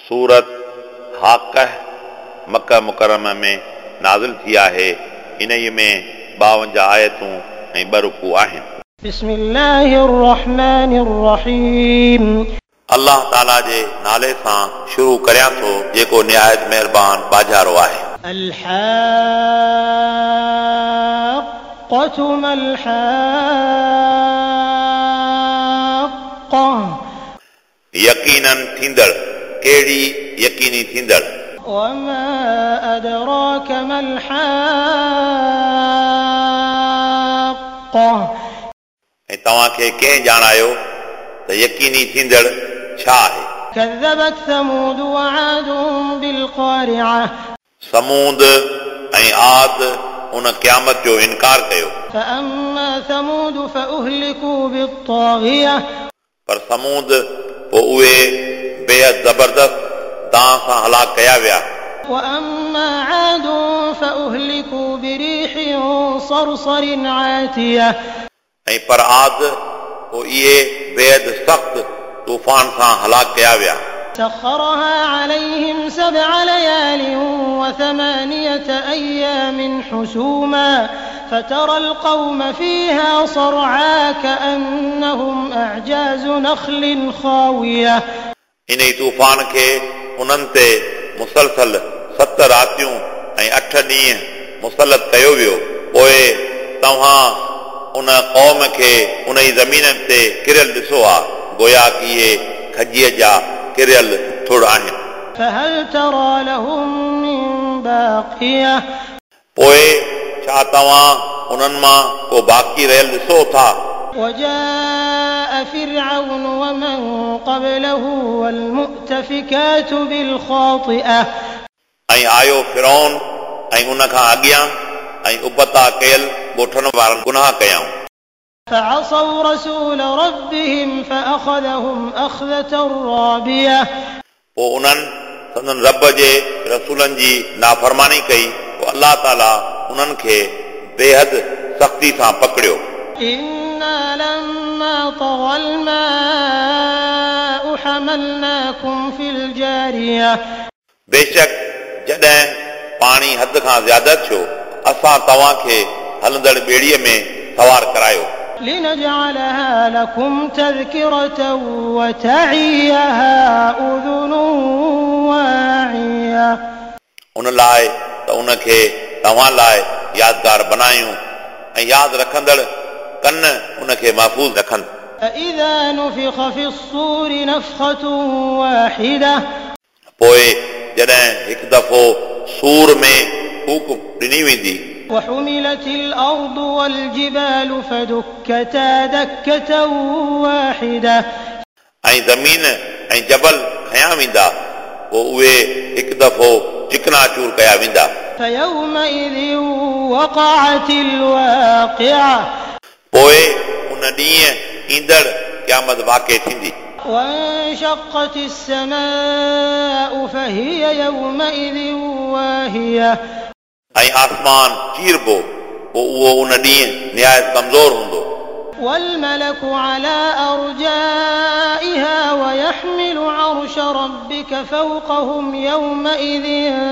सूरत हाक़ह मक्का मुकरमा में नाज़िल थी आहे। इन्हीअ में 52 आयतूं ऐं 2 रुकू आहिनि। बिस्मिल्लाहिर रहमानिर रहीम। अल्लाह ताला जे नाले सां शुरू करियां थो जेको निहायत महिरबान बाजारो आहे। अल-हाक़्क़तु मल-हाक़्क़ह। यकीनन थींदड़, कहिड़ी यकीनी थींदड़। वमा अदराक मल-हाक़्क़ह। ऐं तव्हांखे कंहिं ॼाणायो त यकीनी थींदड़ छा आहे? कज़्ज़बत समूद वआद बिल-क़ारिअह। समूद ऐं आद उन क़यामत जो इनकार कयो। फअम्मा समूद फअहलिकू बित्ताग़ियह। पर समूद पोइ उहे बेहद ज़बरदस्त दांह सां हलाक कया विया। वअम्मा आद फअहलिकू बिरीहिन सरसरिन आतियह। ऐं पर आद पोइ इहे बेहद सख़्त तूफ़ान सां हलाक कया विया। سخرها عليهم 7 ليال و8 أيام حسوما فترى القوم فيها صرعى كأنهم أعجاز نخل خاوية. इन तूफ़ान खे उन्हनि ते मुसलसल 7 रातियूं ऐं 8 ॾींहं मुसलत कयो वियो। पोइ तव्हां उन क़ौम खे उन ई ज़मीन ते किरियल ॾिसो आहे गोया कि इहे खजीअ जा किरियल थुड़ आहिनि। فهل ترى لهم من باقية. पोइ छा तव्हां उन्हनि मां को बाक़ी रहियल ॾिसो था? وجاء فرعون ومن قبله والمؤتفكات بالخاطئة. ऐं आयो फिरौन ऐं उन खां अॻियां ऐं उपता कयल ॻोठण वारनि गुनाह कयाऊं। فعصوا رسول ربهم فأخذهم أخذة رابية. पोइ उन्हनि संदन रब जे रसूलनि जी नाफ़रमानी कई। पोइ अल्लाह ताला उन्हनि खे बेहद सख़्ती सां पकड़ियो। إنا لما طغى الماء حملناكم في الجارية. बेशक जॾहिं पाणी हद खां ज़्यादा थियो असां तव्हांखे हलंदड़ ॿेड़ीअ में सवार करायो। لنجعلها لكم تذكرة وتعيها أذن واعية. उन लाइ त उनखे तव्हां लाइ यादगार बनायूं ऐं यादि रखंदड़ कन उनखे महफ़ूज़ रखनि। فإذا نفخ في الصور نفخة واحدة. पोइ जॾहिं हिकु दफ़ो सूर में फूक ॾिनी वेंदी। وحملت الأرض والجبال فدكتا دكة واحدة. ऐं ज़मीन ऐं जबल खयां वेंदा। पोइ उहे हिकु दफ़ो चिकनाचूर कया वेंदा। فيومئذ وقعت الواقعة. पोइ उन ॾींहुं ईंदड़ क़यामत वाक़िअ थींदी। وانشقت السماء فهي يومئذ واهية. ऐं आसमान चीरबो। पोइ उहो उन ॾींहुं निहायत कमज़ोर हूंदो। والملك على أرجائها ويحمل عرش ربك فوقهم يومئذ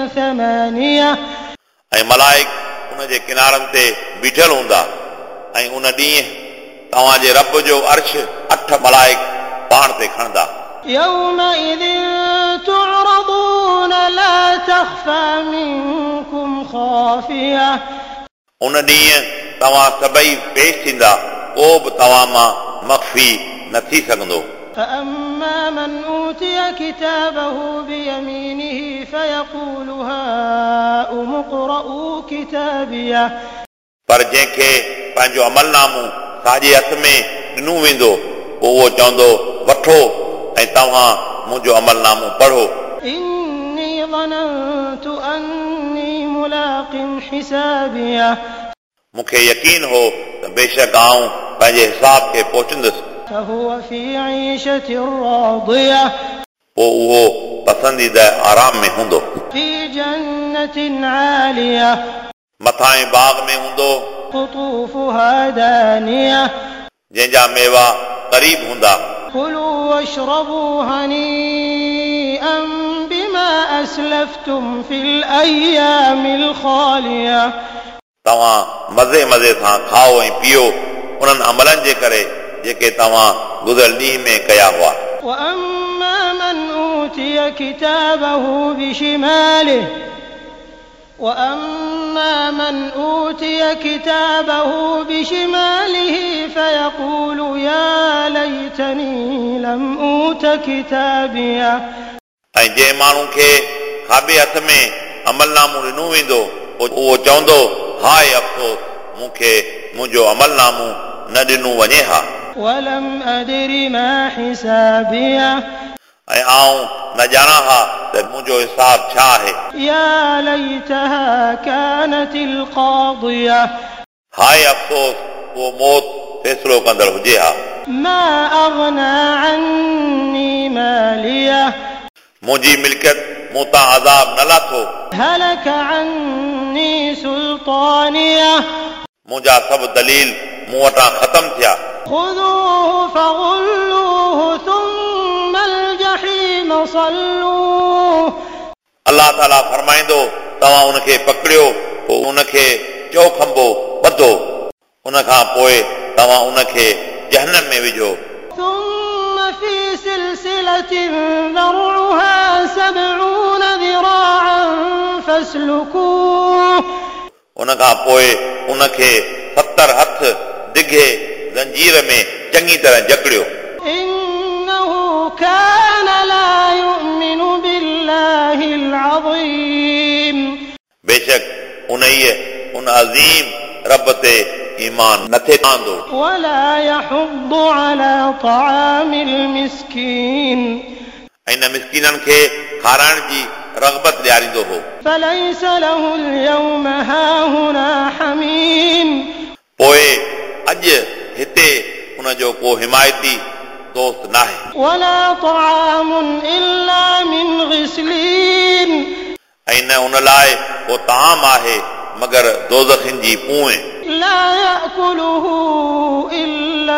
8. ऐं मलाइक उन जे किनारनि ते बीठल हूंदा। ऐं उन ॾींहुं तव्हांजे रब जो अर्श 8 मलाइक पाण ते खणंदा। يومئذ تعرضون لا تخفى منكم خافية. उन ॾींहुं तव्हां सभई पेश थींदा को बि तव्हां मां मख़फ़ी न थी सघंदो। فأما من أوتي كتابه بيمينه فيقول هاؤم اقرءوا كتابيه. पर जंहिंखे पंहिंजो अमलनामो साॼे हथ में ॾिनो वेंदो पोइ उहो चवंदो वठो ऐं तव्हां मुंहिंजो अमलनामो पढ़ो। إني ظننت أني ملاق حسابيه. मूंखे यकीन हो त बेशक आऊं पंहिंजे हिसाब खे पहुचंदुसि। فهو في عيشة راضية. पोइ उहो पसंदीदा आराम में हूंदो। في جنة عالية. मथां बाग में हूंदो। قطوفها دانية. जंहिंजा मेवा क़रीब हूंदा। كلوا واشربوا هنيئا أسلفتم في الأيام الخالية तव्हां मज़े मज़े सां खाओ ऐं पियो उन्हनि अमलनि जे करे जेके तव्हां गुज़िरियल ॾींहं में कया हुआ وأما من أوتي كتابه بشماله وأما من أوتي كتابه بشماله فيقول يا ليتني لم أوت كتابيه ऐं जंहिं माण्हू खे खाॿे हथ में अमलनामो ॾिनो वेंदो उहो चवंदो हाय अफ़सोस मूंखे मुंहिंजो अमलनामो न ॾिनो वञे हा ولم أدر ما حسابيه ऐं आऊं न ॼाणा हा त मुंहिंजो हिसाब छा आहे يا ليتها كانت القاضية हाय अफ़सोस उहो मौत फ़ैसिलो कंदड़ हुजे हा ما أغنى عني ماليه मुंहिंजी मिल्कियत मूं तां अज़ाब न लाथो هلك عني سلطانيه मुंहिंजा सभु दलील मूं वटां ख़तम थिया خذوه فغلوه ثم الجحيم صلوه अलाह ताला फरमाईंदो तव्हां उनखे पकड़ियो पोइ उनखे चओ खंबो ॿधो उन खां पोइ तव्हां उनखे जहन्नम में विझो ثم في سلسلة ذرعها 70 ذراعا فاسلكوه उन खां पोइ उनखे 70 हथ डिघे ज़ंजीर में चङी तरह जकड़ियो إنه كان لا يؤمن بالله العظيم बेशक उन अज़ीम रब ते ईमान नथे आंदो ولا يحض على طعام المسكين ऐं न मिस्कीननि खे खाराइण जी रग़बत ॾियारींदो हो فليس له اليوم هاهنا حميم पोइ अॼु हिते उनजो को हिमायती दोस्त नाहे ولا طعام إلا من غسلين ऐं न उन लाइ को ताम आहे मगर दोज़खनि जी पूए لا يأكله إلا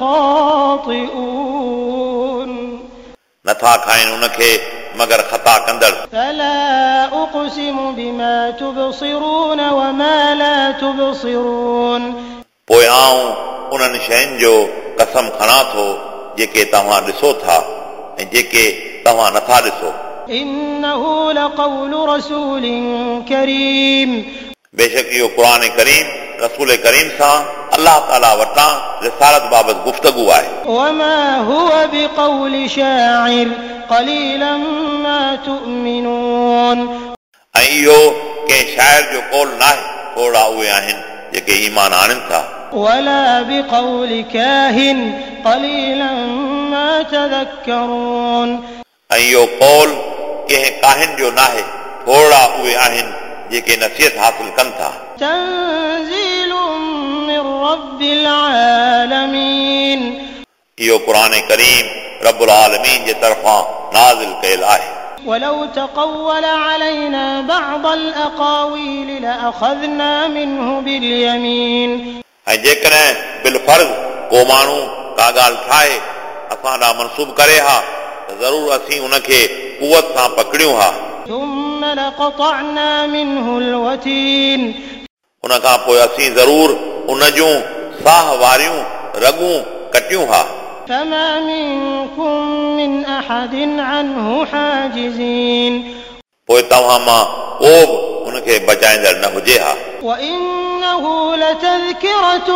الخاطئون नथा खाइनि उनखे मगर ख़ता कंदड़ فلا أقسم بما تبصرون وما لا تبصرون पोइ आऊं उन्हनि शयुनि जो कसम खणां थो जेके तव्हां ॾिसो था ऐं जेके तव्हां नथा ॾिसो إنه لقول رسول كريم बेशक इहो क़ुर करीम रसूल करीम सां अलाह ताला वटां रिसालत बाबति गुफ़्तगू आहे وما هو بقول شاعر قليلا ما تؤمنون ऐं इहो कंहिं शाइर जो कौल नाहे थोरा उहे आहिनि जेके ईमान आणनि था ولا بقول كاهن قليلا ما تذكرون ऐं इहो कौल कंहिं काहिन जो नाहे थोरा उहे आहिनि जेके नसीहत हासिल कनि था تنزيل من رب العالمين इहो क़ुर करीम रब्बुल आलमीन जे तरफ़ां नाज़िल कयल आहे ولو تقول علينا بعض الأقاويل لأخذنا منه باليمين ऐं जेकॾहिं बिलफर्ज़ को माण्हू का ॻाल्हि ठाहे असां ॾांहुं मनसूब करे हा त ज़रूरु असीं उनखे कुवत सां पकड़ियूं हा ثم لقطعنا منه الوتين उन खां पोइ असीं ज़रूरु उन जूं साह वारियूं रॻूं कटियूं हा فما منكم من أحد عنه حاجزين पोइ तव्हां मां को बि उनखे बचाईंदड़ न हुजे हा وإنه لتذكرة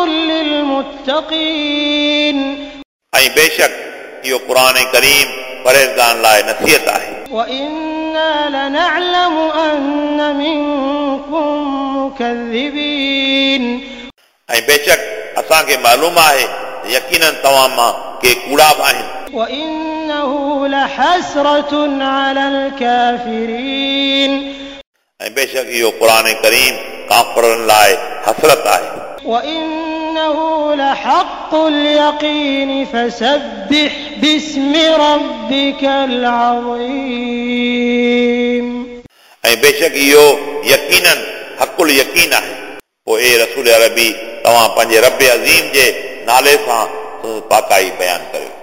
للمتقين ऐं बेशक इहो क़ुर करीम परहेज़गारनि लाइ नसीहत आहे وإنا لنعلم أن منكم مكذبين ऐं बेशक असांखे मालूम आहे यकीनन तव्हां मां के कूड़ा बि आहिनि وإنه لحسرة على الكافرين ऐं बेशक इहो क़ुर करीम काफ़रनि लाइ हसरत आहे وإنه لحق اليقين فسبح باسم ربك العظيم ऐं बेशक इहो यकीनन हक़ुल यकीन आहे पोइ ए रसूल अरबी तव्हां पंहिंजे रब अज़ीम जे नाले सां पाकाई बयानु करियो